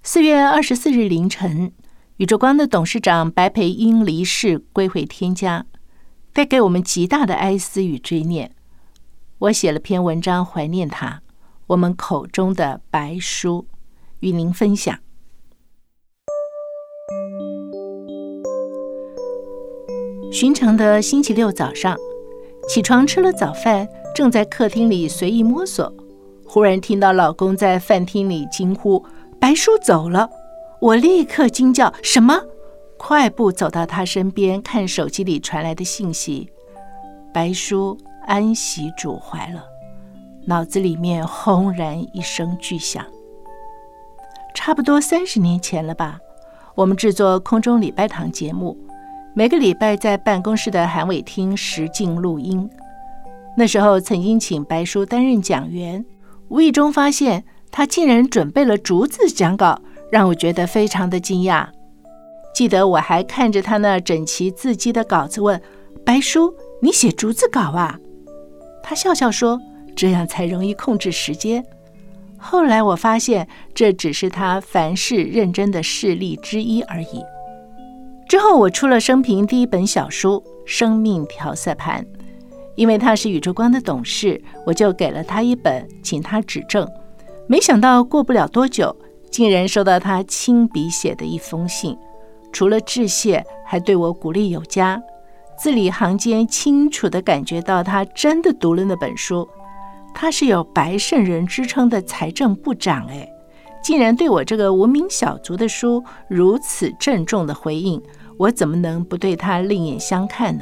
4月24日凌晨，宇宙光的董事长白培英离世，归回天家，带给我们极大的哀思与追念。我写了篇文章怀念他，我们口中的白叔，与您分享。寻常的星期六早上，起床吃了早饭，正在客厅里随意摸索，忽然听到老公在饭厅里惊呼：“白叔走了！”我立刻惊叫：“什么？”快步走到他身边，看手机里传来的信息：白叔安息主怀了。脑子里面轰然一声巨响。差不多30年前了吧，我们制作空中礼拜堂节目，每个礼拜在办公室的韩伟厅实境录音。那时候曾经请白叔担任讲员，无意中发现他竟然准备了逐字讲稿，让我觉得非常的惊讶。记得我还看着他那整齐字迹的稿子问：“白叔，你写逐字稿啊？”他笑笑说：“这样才容易控制时间。”后来我发现这只是他凡事认真的事例之一而已。之后我出了生平第一本小书《生命调色盘》，因为他是宇宙光的董事，我就给了他一本，请他指正。没想到过不了多久，竟然收到他亲笔写的一封信，除了致谢，还对我鼓励有加，字里行间清楚地感觉到他真的读了那本书。他是有白圣人之称的财政部长，竟然对我这个无名小卒的书如此郑重的回应，我怎么能不对他另眼相看呢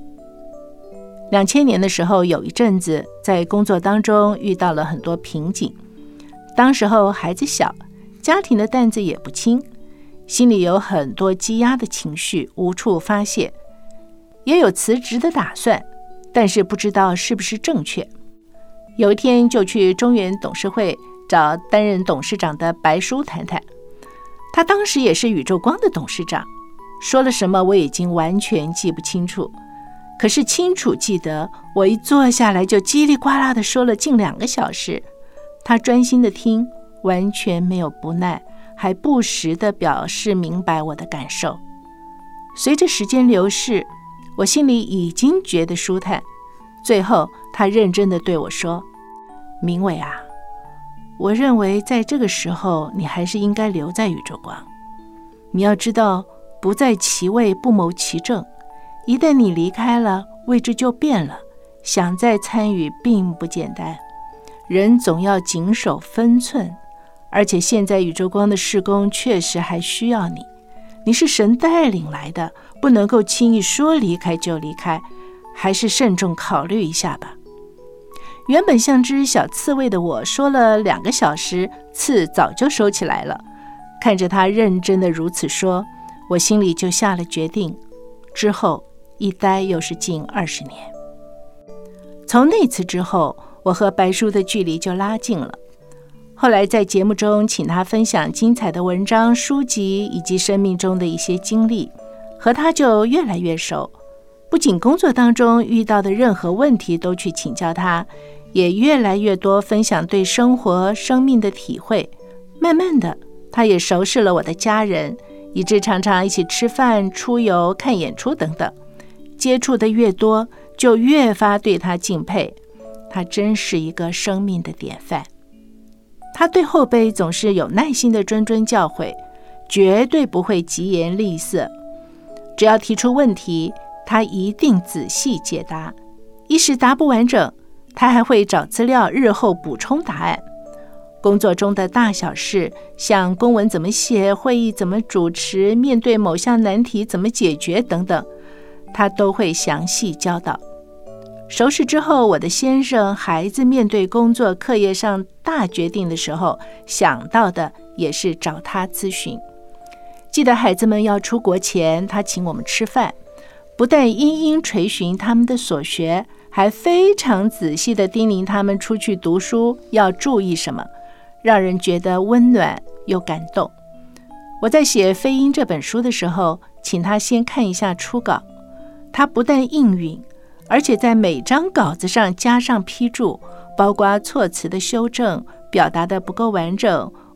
？2000年的时候，有一阵子在工作当中遇到了很多瓶颈，当时候孩子小，家庭的担子也不轻，心里有很多积压的情绪无处发泄，也有辞职的打算，但是不知道是不是正确。有一天就去中原董事会找担任董事长的白叔谈谈，他当时也是宇宙光的董事长，说了什么我已经完全记不清楚，可是清楚记得我一坐下来就叽里呱啦地说了近2个小时，他专心地听，完全没有不耐，还不时地表示明白我的感受。随着时间流逝，我心里已经觉得舒坦。最后他认真地对我说：“明伟啊，我认为在这个时候你还是应该留在宇宙光。你要知道，不在其位不谋其政，一旦你离开了，位置就变了，想再参与并不简单。人总要谨守分寸，而且现在宇宙光的事工确实还需要你，你是神带领来的，不能够轻易说离开就离开，还是慎重考虑一下吧。”原本像只小刺猬的我说了2个小时，刺早就收起来了。看着他认真的如此说，我心里就下了决定。之后一待又是近20年。从那次之后，我和白叔的距离就拉近了。后来在节目中请他分享精彩的文章、书籍以及生命中的一些经历，和他就越来越熟。不仅工作当中遇到的任何问题都去请教他，也越来越多分享对生活、生命的体会。慢慢的，他也熟识了我的家人，以致常常一起吃饭、出游、看演出等等。接触的越多，就越发对他敬佩。他真是一个生命的典范。他对后辈总是有耐心的谆谆教诲，绝对不会疾言厉色。只要提出问题，他一定仔细解答，一时答不完整，他还会找资料日后补充答案。工作中的大小事，像公文怎么写、会议怎么主持、面对某项难题怎么解决等等，他都会详细教导。熟识之后，我的先生、孩子面对工作、课业上大决定的时候，想到的也是找他咨询。记得孩子们要出国前，他请我们吃饭，不但殷殷垂询他们的所学，还非常仔细地叮咛他们出去读书要注意什么，让人觉得温暖又感动。我在写《飞鹰》这本书的时候，请他先看一下初稿，他不但应允，而且在每张稿子上加上批注，包括措辞的修正、表达的不够完整，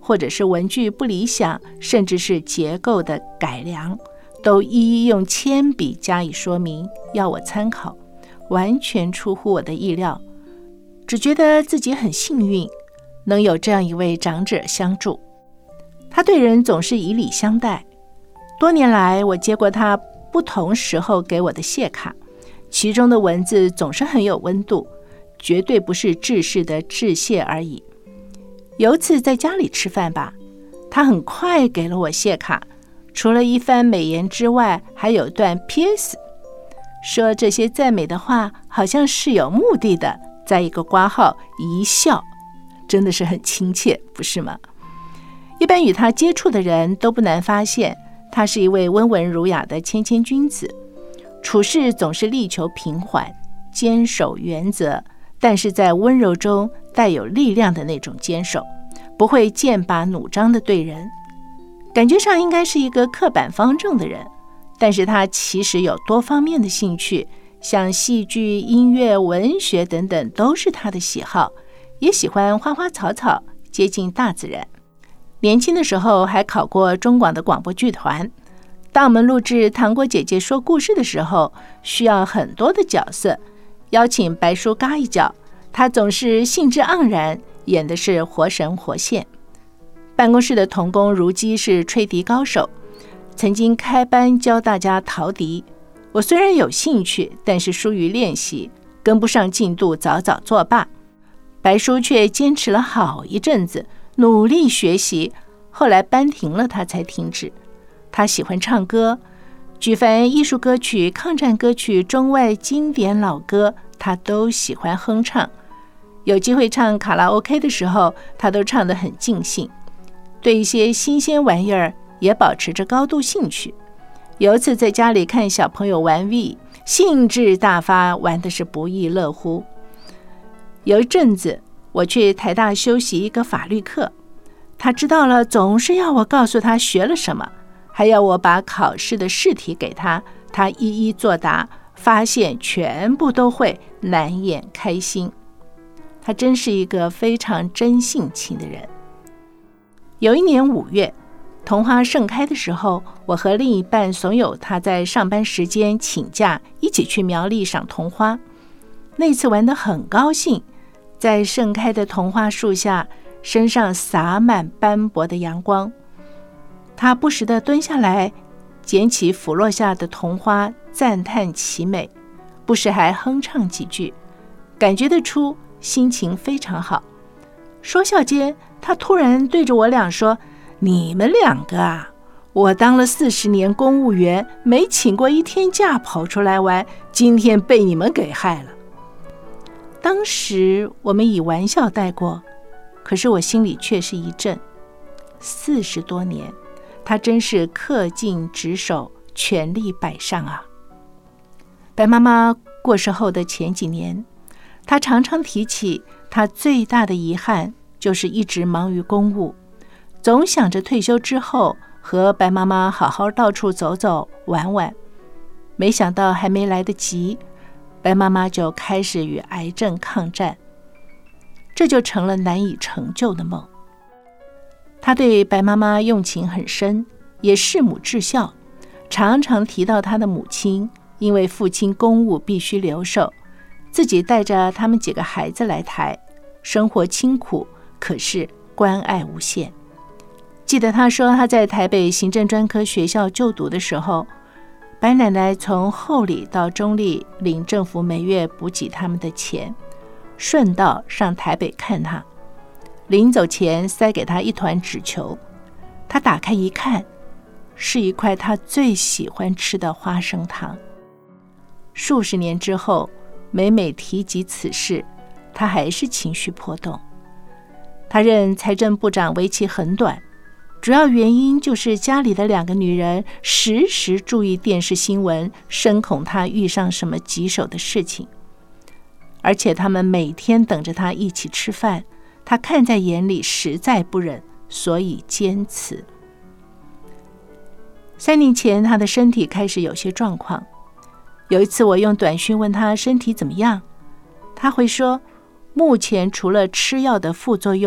或者是文具不理想，甚至是结构的改良，都一一用铅笔加以说明，要我参考，完全出乎我的意料。只觉得自己很幸运，能有这样一位长者相助。他对人总是以礼相待。多年来，我接过他不同时候给我的谢卡，其中的文字总是很有温度，绝对不是制式的致谢而已。有一次在家里吃饭吧，他很快给了我谢卡，除了一番美言之外，还有段 PS， 说这些赞美的话好像是有目的的，在一个括号一笑，真的是很亲切，不是吗？一般与他接触的人都不难发现，他是一位温文儒雅的谦谦君子，处事总是力求平缓，坚守原则，但是在温柔中带有力量的那种坚守，不会剑拔弩张的对人。感觉上应该是一个刻板方正的人，但是他其实有多方面的兴趣，像戏剧、音乐、文学等等都是他的喜好，也喜欢花花草草，接近大自然。年轻的时候还考过中广的广播剧团。当我们录制糖果姐姐说故事的时候，需要很多的角色，邀请白叔嘎一脚，他总是兴致盎然，演的是活神活现。办公室的童工如姬是吹笛高手，曾经开班教大家陶笛。我虽然有兴趣，但是疏于练习，跟不上进度，早早作罢。白叔却坚持了好一阵子，努力学习，后来班停了，他才停止。他喜欢唱歌，举凡艺术歌曲、抗战歌曲、中外经典老歌，他都喜欢哼唱。有机会唱卡拉 OK 的时候，他都唱得很尽兴。对一些新鲜玩意儿也保持着高度兴趣。有一次在家里看小朋友玩 V， 兴致大发，玩的是不亦乐乎。有一阵子我去台大修习一个法律课，他知道了总是要我告诉他学了什么，还要我把考试的试题给他，他一一作答，发现全部都会，难掩开心。他真是一个非常真性情的人。有一年5月，桐花盛开的时候，我和另一半怂恿他在上班时间请假，一起去苗栗赏桐花。那次玩得很高兴，在盛开的桐花树下，身上洒满斑驳的阳光。他不时地蹲下来，捡起腐落下的桐花，赞叹其美，不时还哼唱几句，感觉得出心情非常好。说笑间，他突然对着我俩说：“你们2个啊，我当了40年公务员，没请过1天假跑出来玩，今天被你们给害了。”当时我们以玩笑带过，可是我心里却是一震。40多年，他真是恪尽职守，全力摆上啊。白妈妈过世后的前几年，他常常提起他最大的遗憾就是一直忙于公务，总想着退休之后和白妈妈好好到处走走玩玩。没想到还没来得及，白妈妈就开始与癌症抗战，这就成了难以成就的梦。他对白妈妈用情很深，也弑母至孝，常常提到他的母亲因为父亲公务必须留守，自己带着他们几个孩子来台，生活清苦，可是关爱无限。记得他说他在台北行政专科学校就读的时候，白奶奶从后里到中里领政府每月补给他们的钱，顺道上台北看他，临走前塞给他一团纸球，他打开一看，是一块他最喜欢吃的花生糖。数十年之后，每每提及此事，他还是情绪波动。他任财政部长为期很短，主要原因就是家里的2个女人时时注意电视新闻，深恐他遇上什么棘手的事情，而且他们每天等着他一起吃饭，他看在眼里，实在不忍，所以坚持。3年前，他的身体开始有些状况。有一次我用短讯问他身体怎么样，他会说目前除了吃药的副作用，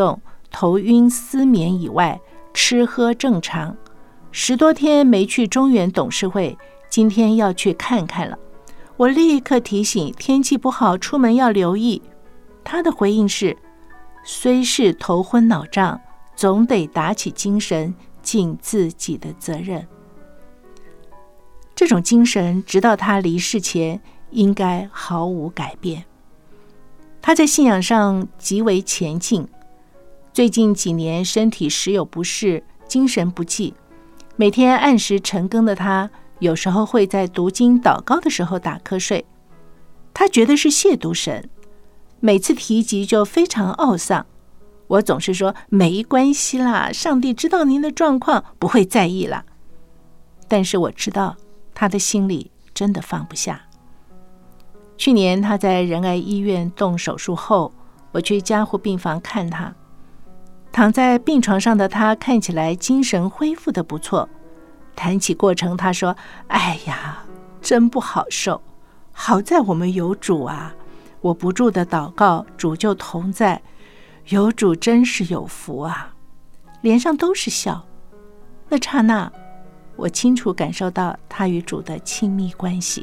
头晕失眠以外，吃喝正常。10多天没去中原董事会，今天要去看看了。我立刻提醒天气不好，出门要留意。他的回应是：虽是头昏脑胀，总得打起精神，尽自己的责任。这种精神直到他离世前应该毫无改变。他在信仰上极为虔敬，最近几年身体时有不适，精神不济，每天按时晨更的他，有时候会在读经祷告的时候打瞌睡。他觉得是亵渎神，每次提及就非常懊丧。我总是说没关系啦，上帝知道您的状况，不会在意啦。但是我知道他的心里真的放不下。去年他在仁爱医院动手术后，我去加护病房看他。躺在病床上的他看起来精神恢复得不错。谈起过程，他说：哎呀，真不好受，好在我们有主啊，我不住的祷告，主就同在，有主真是有福啊。脸上都是笑。那刹那，我清楚感受到他与主的亲密关系。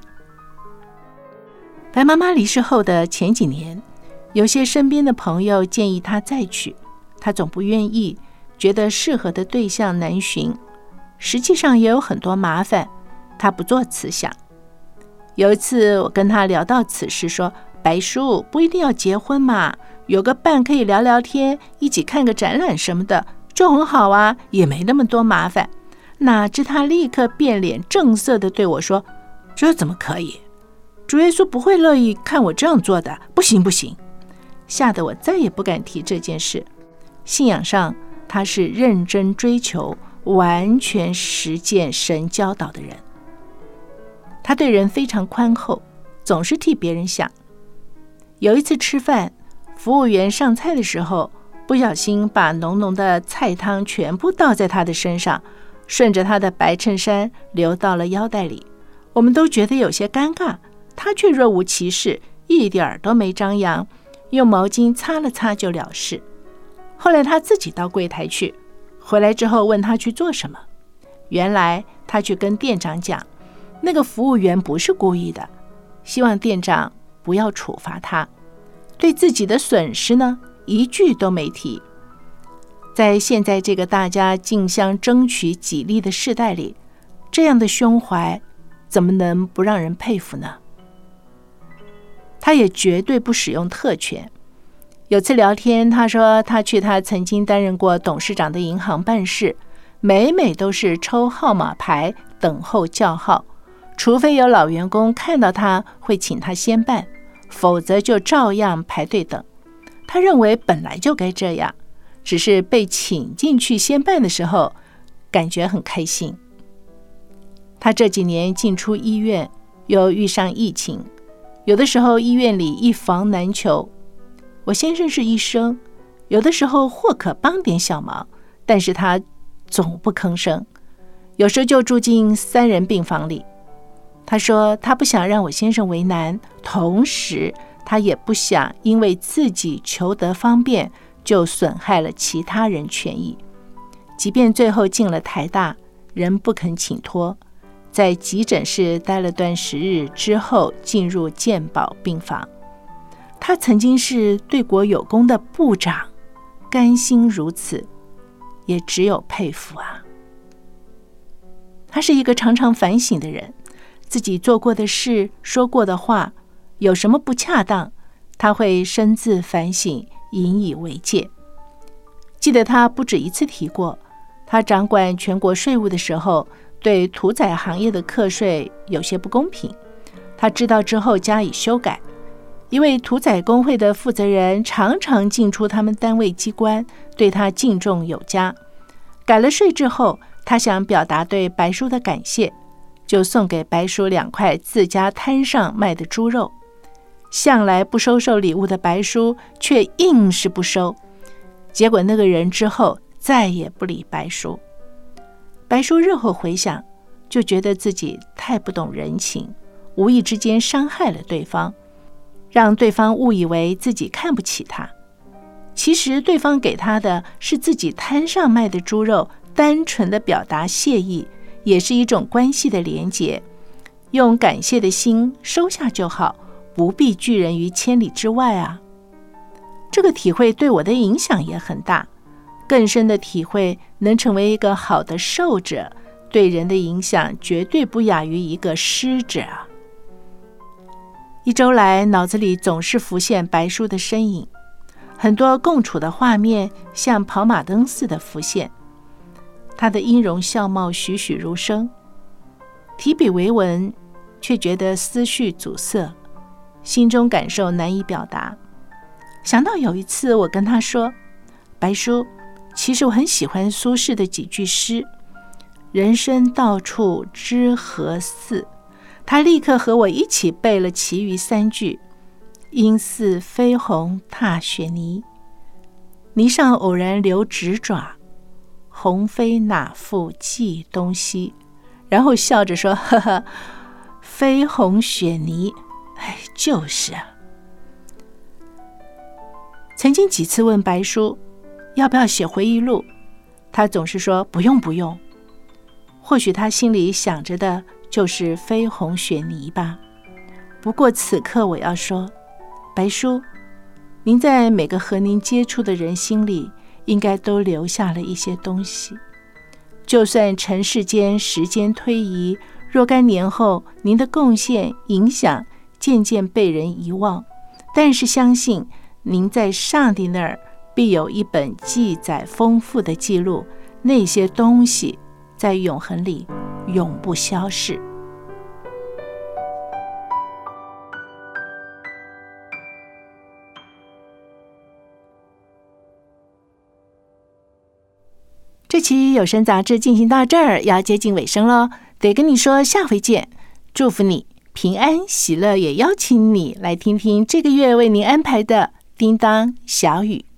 白妈妈离世后的前几年，有些身边的朋友建议他再娶，他总不愿意，觉得适合的对象难寻，实际上也有很多麻烦，他不做此想。有一次我跟他聊到此事，说：白叔，不一定要结婚嘛，有个伴可以聊聊天，一起看个展览什么的，就很好啊，也没那么多麻烦。哪知他立刻变脸正色地对我说：这怎么可以？主耶稣不会乐意看我这样做的，不行不行。吓得我再也不敢提这件事。信仰上他是认真追求，完全实践神教导的人。他对人非常宽厚，总是替别人想。有一次吃饭，服务员上菜的时候，不小心把浓浓的菜汤全部倒在他的身上，顺着他的白衬衫流到了腰带里。我们都觉得有些尴尬，他却若无其事，一点都没张扬，用毛巾擦了擦就了事。后来他自己到柜台去，回来之后问他去做什么。原来他去跟店长讲，那个服务员不是故意的，希望店长不要处罚他。对自己的损失呢，一句都没提。在现在这个大家竞相争取己利的世代里，这样的胸怀怎么能不让人佩服呢？他也绝对不使用特权。有次聊天，他说他去他曾经担任过董事长的银行办事，每都是抽号码牌等候叫号，除非有老员工看到他会请他先办，否则就照样排队等。他认为本来就该这样，只是被请进去先办的时候感觉很开心。他这几年进出医院，又遇上疫情，有的时候医院里一房难求。我先生是医生，有的时候或可帮点小忙，但是他总不吭声，有时就住进3人病房里。他说他不想让我先生为难，同时他也不想因为自己求得方便就损害了其他人权益。即便最后进了台大，仍不肯请托，在急诊室待了段时日之后进入健保病房。他曾经是对国有功的部长，甘心如此，也只有佩服啊。他是一个常常反省的人，自己做过的事，说过的话，有什么不恰当，他会深自反省，引以为戒。记得他不止一次提过，他掌管全国税务的时候，对屠宰行业的课税有些不公平，他知道之后加以修改。一位屠宰工会的负责人常常进出他们单位机关，对他敬重有加。改了税之后，他想表达对白叔的感谢，就送给白叔2块自家摊上卖的猪肉。向来不收受礼物的白叔却硬是不收，结果那个人之后再也不理白叔。白叔日后回想，就觉得自己太不懂人情，无意之间伤害了对方，让对方误以为自己看不起他。 其实对方给他的是自己摊上卖的猪肉，单纯的表达谢意，也是一种关系的连结。用感谢的心收下就好，不必拒人于千里之外啊。这个体会对我的影响也很大，更深的体会能成为一个好的受者，对人的影响绝对不亚于一个施者啊。一周来，脑子里总是浮现白叔的身影，很多共处的画面像跑马灯似的浮现，他的音容笑貌栩栩如生，提笔为文，却觉得思绪阻塞，心中感受难以表达。想到有一次我跟他说，白叔，其实我很喜欢苏轼的几句诗，人生到处知何似，他立刻和我一起背了其余3句，应似飞鸿踏雪泥，泥上偶然留指爪，鸿飞哪复计东西。然后笑着说，呵呵，飞鸿雪泥，就是啊。曾经几次问白叔要不要写回忆录，他总是说不用不用。或许他心里想着的就是飞鸿雪泥吧。不过此刻我要说，白叔，您在每个和您接触的人心里，应该都留下了一些东西。就算尘世间时间推移，若干年后您的贡献影响渐渐被人遗忘，但是相信您在上帝那儿必有一本记载丰富的记录，那些东西在永恒里永不消逝。这期有声杂志进行到这儿，要接近尾声咯，得跟你说下回见，祝福你平安喜乐，也邀请你来听听这个月为您安排的叮当小语。